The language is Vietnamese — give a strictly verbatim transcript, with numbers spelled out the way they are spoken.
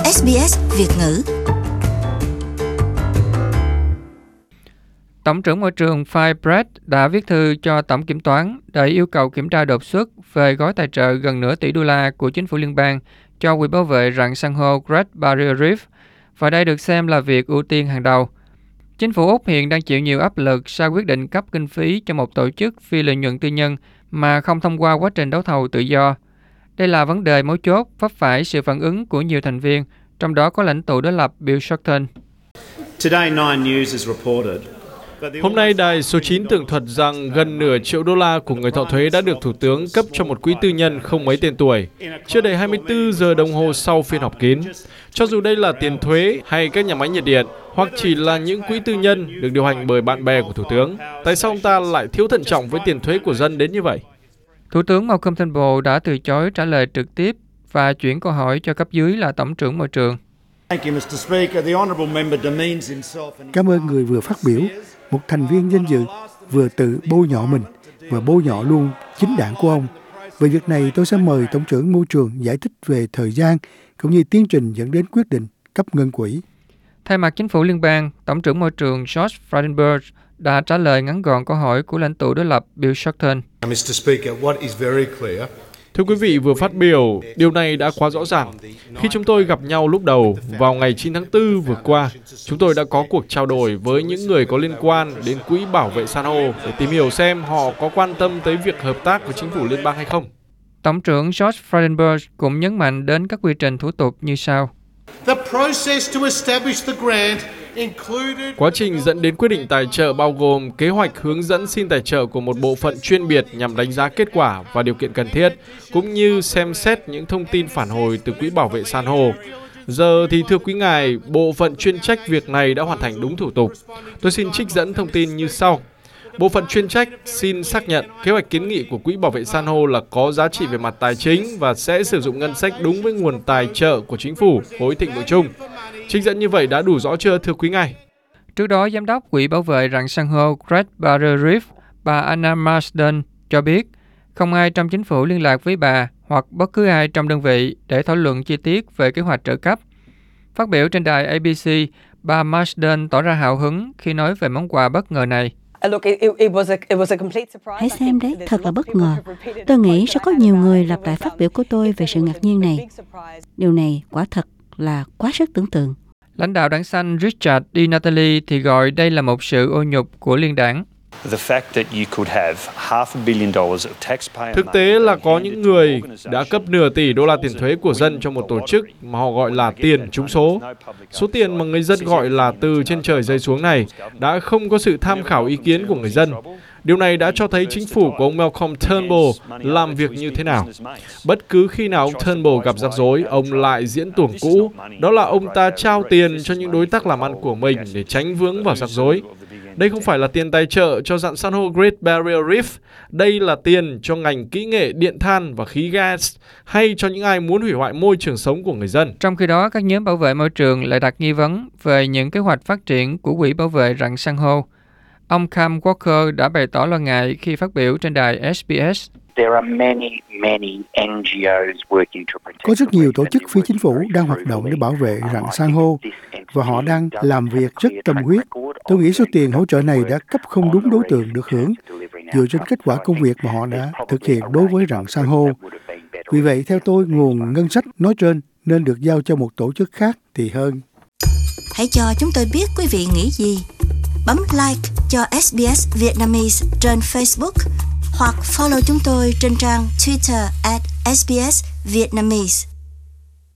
ét bê ét Việt ngữ. Tổng trưởng Môi trường Phil Bratt đã viết thư cho Tổng Kiểm toán để yêu cầu kiểm tra đột xuất về gói tài trợ gần nửa tỷ đô la của chính phủ liên bang cho Quỹ bảo vệ rặng san hô Great Barrier Reef, và đây được xem là việc ưu tiên hàng đầu. Chính phủ Úc hiện đang chịu nhiều áp lực sau quyết định cấp kinh phí cho một tổ chức phi lợi nhuận tư nhân mà không thông qua quá trình đấu thầu tự do. Đây là vấn đề mấu chốt vấp phải sự phản ứng của nhiều thành viên, trong đó có lãnh tụ đối lập Bill Shorten. Hôm nay, đài số chín tường thuật rằng gần nửa triệu đô la của người thọ thuế đã được Thủ tướng cấp cho một quỹ tư nhân không mấy tên tuổi, chưa đầy hai mươi tư giờ đồng hồ sau phiên họp kín. Cho dù đây là tiền thuế hay các nhà máy nhiệt điện, hoặc chỉ là những quỹ tư nhân được điều hành bởi bạn bè của Thủ tướng, tại sao ông ta lại thiếu thận trọng với tiền thuế của dân đến như vậy? Thủ tướng Malcolm Turnbull đã từ chối trả lời trực tiếp và chuyển câu hỏi cho cấp dưới là Tổng trưởng Môi trường. Cảm ơn người vừa phát biểu. Một thành viên danh dự vừa tự bôi nhọ mình và bôi nhọ luôn chính đảng của ông. Về việc này, tôi sẽ mời Tổng trưởng Môi trường giải thích về thời gian cũng như tiến trình dẫn đến quyết định cấp ngân quỹ. Thay mặt chính phủ liên bang, Tổng trưởng Môi trường George Frydenberg đã trả lời ngắn gọn câu hỏi của lãnh tụ đối lập Bill Shorten. Thưa quý vị vừa phát biểu, điều này đã quá rõ ràng. Khi chúng tôi gặp nhau lúc đầu, vào ngày chín tháng tư vừa qua, chúng tôi đã có cuộc trao đổi với những người có liên quan đến Quỹ Bảo vệ San hô để tìm hiểu xem họ có quan tâm tới việc hợp tác với chính phủ liên bang hay không. Tổng trưởng George Frydenberg cũng nhấn mạnh đến các quy trình thủ tục như sau. Quá trình dẫn đến quyết định tài trợ bao gồm kế hoạch hướng dẫn xin tài trợ của một bộ phận chuyên biệt nhằm đánh giá kết quả và điều kiện cần thiết, cũng như xem xét những thông tin phản hồi từ Quỹ Bảo vệ San hô. Giờ thì thưa quý ngài, bộ phận chuyên trách việc này đã hoàn thành đúng thủ tục. Tôi xin trích dẫn thông tin như sau. Bộ phận chuyên trách xin xác nhận kế hoạch kiến nghị của Quỹ Bảo vệ San hô là có giá trị về mặt tài chính và sẽ sử dụng ngân sách đúng với nguồn tài trợ của chính phủ, khối thịnh vượng chung. Trích dẫn như vậy đã đủ rõ chưa thưa quý ngài? Trước đó, Giám đốc Quỹ Bảo vệ rặng san hô Great Barrier Reef, bà Anna Marsden cho biết không ai trong chính phủ liên lạc với bà hoặc bất cứ ai trong đơn vị để thảo luận chi tiết về kế hoạch trợ cấp. Phát biểu trên đài a bê xê, bà Marsden tỏ ra hào hứng khi nói về món quà bất ngờ này. Hãy xem đấy, thật là bất ngờ. Tôi nghĩ sẽ có nhiều người lặp lại phát biểu của tôi về sự ngạc nhiên này. Điều này quả thật là quá sức tưởng tượng. Lãnh đạo đảng xanh Richard Di Natale thì gọi đây là một sự ô nhục của liên đảng. Thực tế là có những người đã cấp nửa tỷ đô la tiền thuế của dân cho một tổ chức mà họ gọi là tiền trúng số. Số tiền mà người dân gọi là từ trên trời rơi xuống này đã không có sự tham khảo ý kiến của người dân. Điều này đã cho thấy chính phủ của ông Malcolm Turnbull làm việc như thế nào. Bất cứ khi nào ông Turnbull gặp rắc rối, ông lại diễn tuồng cũ. Đó là ông ta trao tiền cho những đối tác làm ăn của mình để tránh vướng vào rắc rối. Đây không phải là tiền tài trợ cho rặng san hô Great Barrier Reef. Đây là tiền cho ngành kỹ nghệ điện than và khí gas hay cho những ai muốn hủy hoại môi trường sống của người dân. Trong khi đó, các nhóm bảo vệ môi trường lại đặt nghi vấn về những kế hoạch phát triển của Quỹ Bảo vệ rặng san hô. Ông Cam Walker đã bày tỏ lo ngại khi phát biểu trên đài ét bê ét. Có rất nhiều tổ chức phi chính phủ đang hoạt động để bảo vệ rặng san hô và họ đang làm việc rất tâm huyết. Tôi nghĩ số tiền hỗ trợ này đã cấp không đúng đối tượng được hưởng dựa trên kết quả công việc mà họ đã thực hiện đối với rặng san hô. Vì vậy, theo tôi, nguồn ngân sách nói trên nên được giao cho một tổ chức khác thì hơn. Hãy cho chúng tôi biết quý vị nghĩ gì. Bấm like cho ét bê ét Vietnamese trên Facebook hoặc follow chúng tôi trên trang Twitter at ét bê ét Vietnamese.